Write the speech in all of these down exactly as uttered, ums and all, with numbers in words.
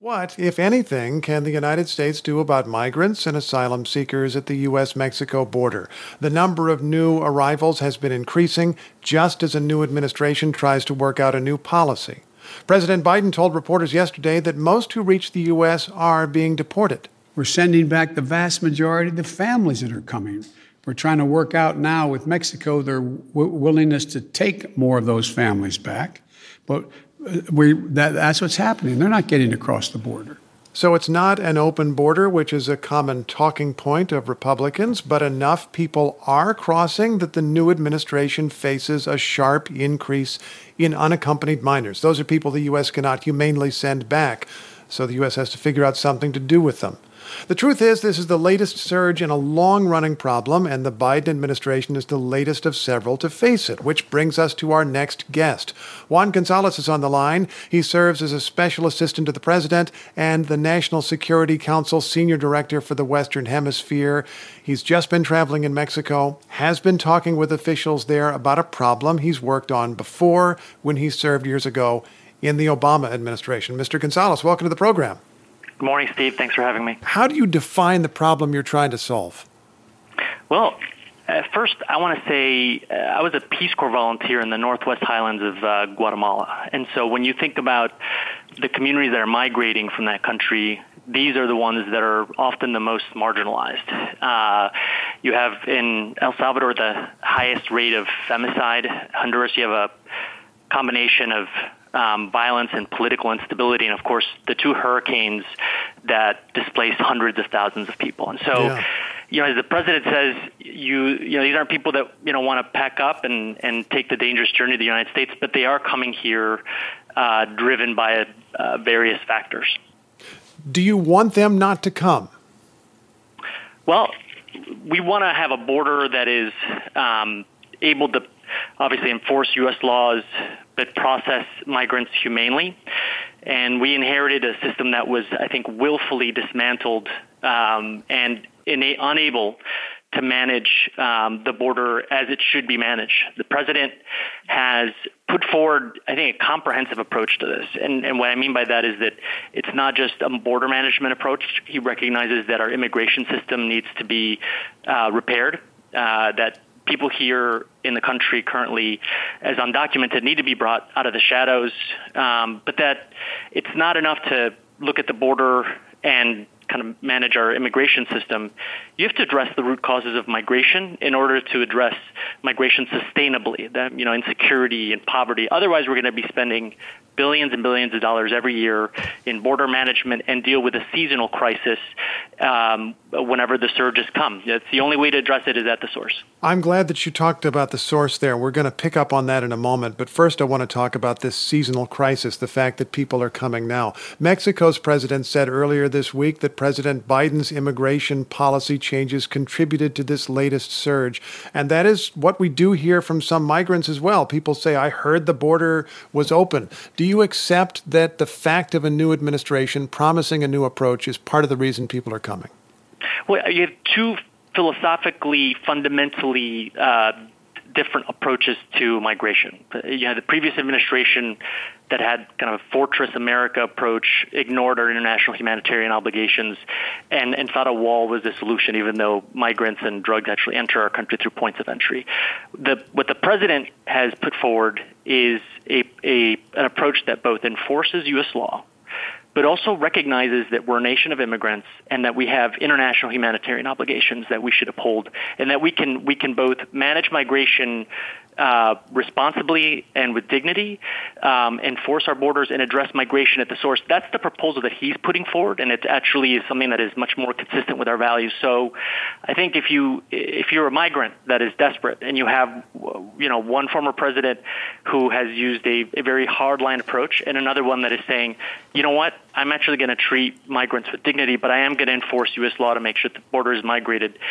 What, if anything, can the United States do about migrants and asylum seekers at the U S Mexico border? The number of new arrivals has been increasing just as a new administration tries to work out a new policy. President Biden told reporters yesterday that most who reach the U S are being deported. We're sending back the vast majority of the families that are coming. We're trying to work out now with Mexico their w- willingness to take more of those families back. But we that, that's what's happening. They're not getting across the border. So it's not an open border, which is a common talking point of Republicans, but enough people are crossing that the new administration faces a sharp increase in unaccompanied minors. Those are people the U S cannot humanely send back, so the U S has to figure out something to do with them. The truth is, this is the latest surge in a long-running problem, and the Biden administration is the latest of several to face it, which brings us to our next guest. Juan Gonzalez is on the line. He serves as a special assistant to the president and the National Security Council senior director for the Western Hemisphere. He's just been traveling in Mexico, has been talking with officials there about a problem he's worked on before when he served years ago in the Obama administration. Mister Gonzalez, welcome to the program. Good morning, Steve. Thanks for having me. How do you define the problem you're trying to solve? Well, uh, first, I want to say uh, I was a Peace Corps volunteer in the Northwest Highlands of uh, Guatemala. And so when you think about the communities that are migrating from that country, these are the ones that are often the most marginalized. Uh, you have in El Salvador the highest rate of femicide. Honduras, you have a combination of Um, violence and political instability, and of course the two hurricanes that displaced hundreds of thousands of people. And so, yeah. you know, as the president says, you you know these aren't people that you know want to pack up and, and take the dangerous journey to the United States, but they are coming here uh, driven by uh, various factors. Do you want them not to come? Well, we want to have a border that is um, able to obviously enforce U S laws, but process migrants humanely. And we inherited a system that was, I think, willfully dismantled um, and ina- unable to manage um, the border as it should be managed. The president has put forward, I think, a comprehensive approach to this. And, and what I mean by that is that it's not just a border management approach. He recognizes that our immigration system needs to be uh, repaired, uh, that people here in the country currently, as undocumented, need to be brought out of the shadows, um, but that it's not enough to look at the border and kind of manage our immigration system. You have to address the root causes of migration in order to address migration sustainably, that, you know, insecurity and poverty. Otherwise, we're going to be spending billions and billions of dollars every year in border management and deal with a seasonal crisis um, whenever the surges come. That's the only way to address it is at the source. I'm glad that you talked about the source there. We're going to pick up on that in a moment. But first, I want to talk about this seasonal crisis, the fact that people are coming now. Mexico's president said earlier this week that President Biden's immigration policy changes contributed to this latest surge. And that is what we do hear from some migrants as well. People say, I heard the border was open. Do you accept that the fact of a new administration promising a new approach is part of the reason people are coming? Well, you have two philosophically, fundamentally uh, different approaches to migration. You had the previous administration that had kind of a Fortress America approach, ignored our international humanitarian obligations, and, and thought a wall was the solution, even though migrants and drugs actually enter our country through points of entry. The, what the president has put forward is a, a an approach that both enforces U S law, but also recognizes that we're a nation of immigrants and that we have international humanitarian obligations that we should uphold, and that we can we can both manage migration uh, responsibly and with dignity, um, enforce our borders, and address migration at the source. That's the proposal that he's putting forward, and it actually is something that is much more consistent with our values. So I think if you if you're a migrant that is desperate and you have you know one former president who has used a, a very hardline approach and another one that is saying, you know what, I'm actually going to treat migrants with dignity, but I am going to enforce U S law to make sure the border is migrated.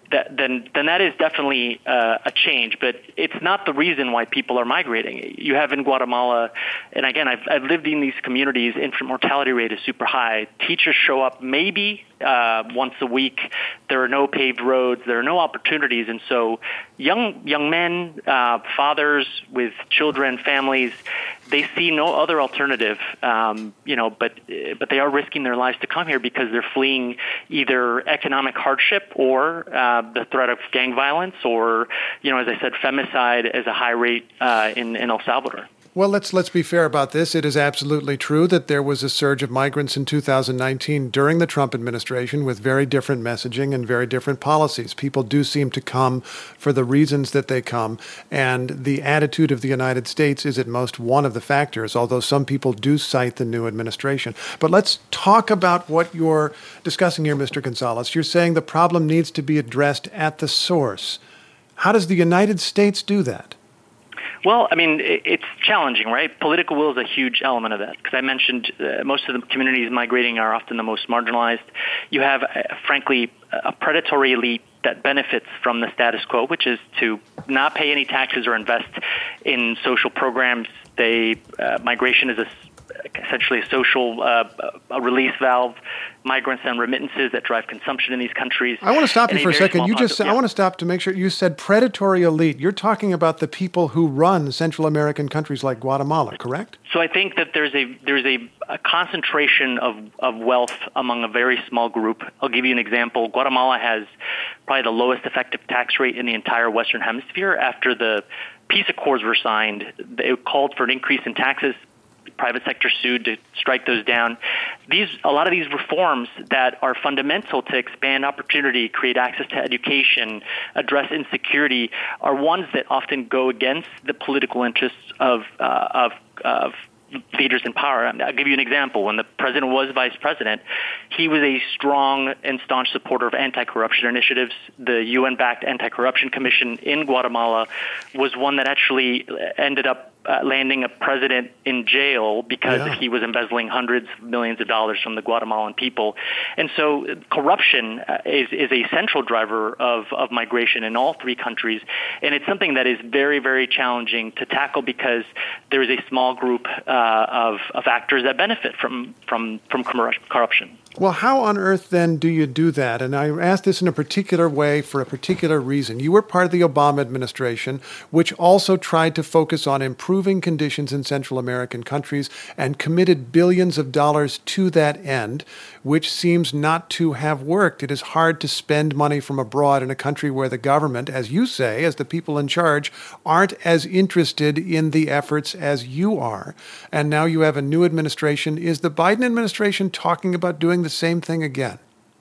that, then then that is definitely uh, a change. But it's not the reason why people are migrating. You have in Guatemala, and again, I've, I've lived in these communities, infant mortality rate is super high. Teachers show up maybe uh, once a week. There are no paved roads. There are no opportunities. And so young young men, uh, fathers with children, families, they see no other alternative, um, you know, but but they are risking their lives to come here because they're fleeing either economic hardship or uh, the threat of gang violence or, you know, as I said, femicide as a high rate uh, in, in El Salvador. Well, let's let's be fair about this. It is absolutely true that there was a surge of migrants in two thousand nineteen during the Trump administration with very different messaging and very different policies. People do seem to come for the reasons that they come, and the attitude of the United States is at most one of the factors, although some people do cite the new administration. But let's talk about what you're discussing here, Mister Gonzalez. You're saying the problem needs to be addressed at the source. How does the United States do that? Well, I mean, it's challenging, right? Political will is a huge element of that because I mentioned uh, most of the communities migrating are often the most marginalized. You have, uh, frankly, a predatory elite that benefits from the status quo, which is to not pay any taxes or invest in social programs. They uh, migration is a essentially a social uh, a release valve, migrants and remittances that drive consumption in these countries. I want to stop you for a second. You just yeah. I want to stop to make sure you said predatory elite. You're talking about the people who run Central American countries like Guatemala, correct? So I think that there's a there's a, a concentration of, of wealth among a very small group. I'll give you an example. Guatemala has probably the lowest effective tax rate in the entire Western Hemisphere. After the peace accords were signed, it called for an increase in taxes. Private sector sued to strike those down. These, a lot of these reforms that are fundamental to expand opportunity, create access to education, address insecurity, are ones that often go against the political interests of uh, of, of leaders in power. I'll give you an example. When the president was vice president, he was a strong and staunch supporter of anti-corruption initiatives. The U N-backed Anti-Corruption Commission in Guatemala was one that actually ended up Uh, landing a president in jail because yeah. he was embezzling hundreds of millions of dollars from the Guatemalan people. And so corruption uh, is, is a central driver of, of migration in all three countries. And it's something that is very, very challenging to tackle because there is a small group uh, of, of actors that benefit from, from, from corruption. Well, how on earth then do you do that? And I ask this in a particular way for a particular reason. You were part of the Obama administration, which also tried to focus on improving conditions in Central American countries and committed billions of dollars to that end, which seems not to have worked. It is hard to spend money from abroad in a country where the government, as you say, as the people in charge, aren't as interested in the efforts as you are. And now you have a new administration. Is the Biden administration talking about doing the same thing again?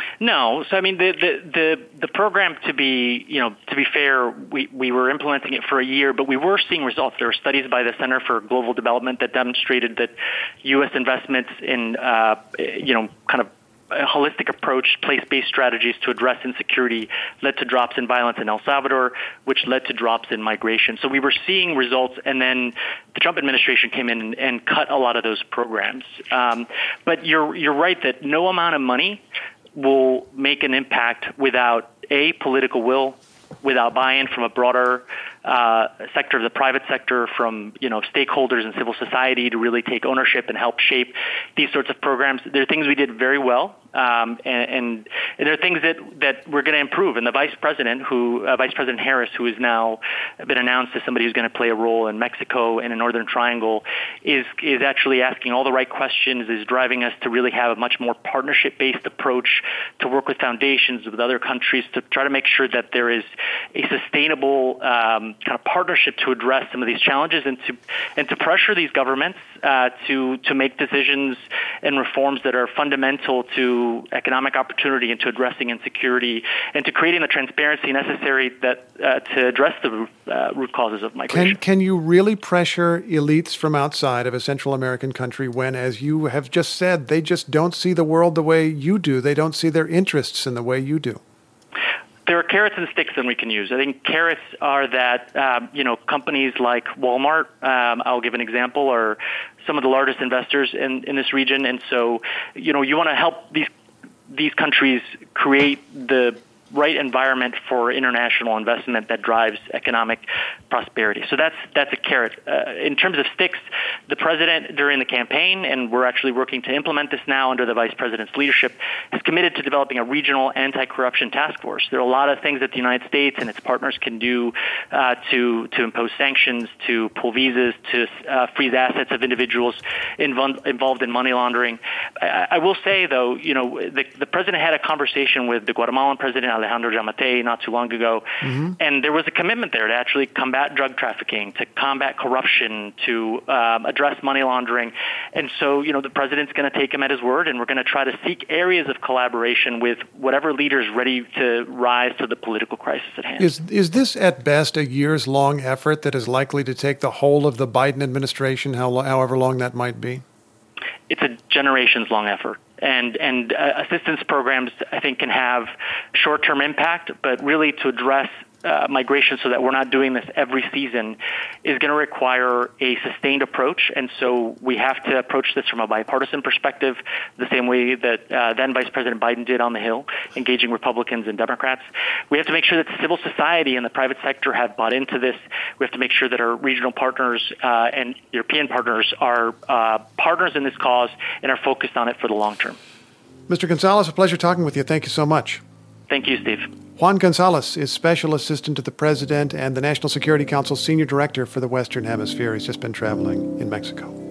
No. So, I mean, the, the, the, the program, to be, you know, to be fair, we, we were implementing it for a year, but we were seeing results. There were studies by the Center for Global Development that demonstrated that U S investments in, uh, you know, kind of a holistic approach, place-based strategies to address insecurity led to drops in violence in El Salvador, which led to drops in migration. So we were seeing results, and then the Trump administration came in and, and cut a lot of those programs. Um, but you're you're right that no amount of money will make an impact without a political will, without buy-in from a broader uh, sector of the private sector, from you know stakeholders in civil society to really take ownership and help shape these sorts of programs. There are things we did very well, um, and, and, and there are things that, that we're going to improve. And the vice president, who uh, Vice President Harris, who has now been announced as somebody who's going to play a role in Mexico and the Northern Triangle, is is actually asking all the right questions, is driving us to really have a much more partnership-based approach, to work with foundations, with other countries, to try to make sure that there is a sustainable um, kind of partnership to address some of these challenges and to and to pressure these governments uh, to to make decisions and reforms that are fundamental to economic opportunity and to addressing insecurity and to creating the transparency necessary that uh, to address the uh, root causes of migration. Can, can you really pressure elites from outside of a Central American country when, as you have just said, they just don't see the world the way you do? They don't see their interests in the way you do. There are carrots and sticks that we can use. I think carrots are that, um, you know, companies like Walmart, um, I'll give an example, are some of the largest investors in, in this region. And so, you know, you want to help these these countries create the right environment for international investment that drives economic prosperity. So that's that's a carrot. Uh, in terms of sticks, the president during the campaign, and we're actually working to implement this now under the vice president's leadership, is committed to developing a regional anti-corruption task force. There are a lot of things that the United States and its partners can do uh, to to impose sanctions, to pull visas, to uh, freeze assets of individuals inv- involved in money laundering. I, I will say, though, you know, the, the president had a conversation with the Guatemalan president, Alejandro Giammattei, not too long ago, mm-hmm. and there was a commitment there to actually combat drug trafficking, to combat corruption, to um, address money laundering. And so, you know, the president's going to take him at his word, and we're going to try to seek areas of collaboration with whatever leaders ready to rise to the political crisis at hand. Is is this at best a years-long effort that is likely to take the whole of the Biden administration, how, however long that might be? It's a generations-long effort. And and uh, assistance programs, I think, can have short-term impact, but really to address uh, migration so that we're not doing this every season is going to require a sustained approach. And so we have to approach this from a bipartisan perspective, the same way that uh, then Vice President Biden did on the Hill, engaging Republicans and Democrats. We have to make sure that civil society and the private sector have bought into this. We have to make sure that our regional partners uh, and European partners are uh, partners in this cause and are focused on it for the long term. Mister Gonzalez, a pleasure talking with you. Thank you so much. Thank you, Steve. Juan Gonzalez is Special Assistant to the President and the National Security Council Senior Director for the Western Hemisphere. He's just been traveling in Mexico.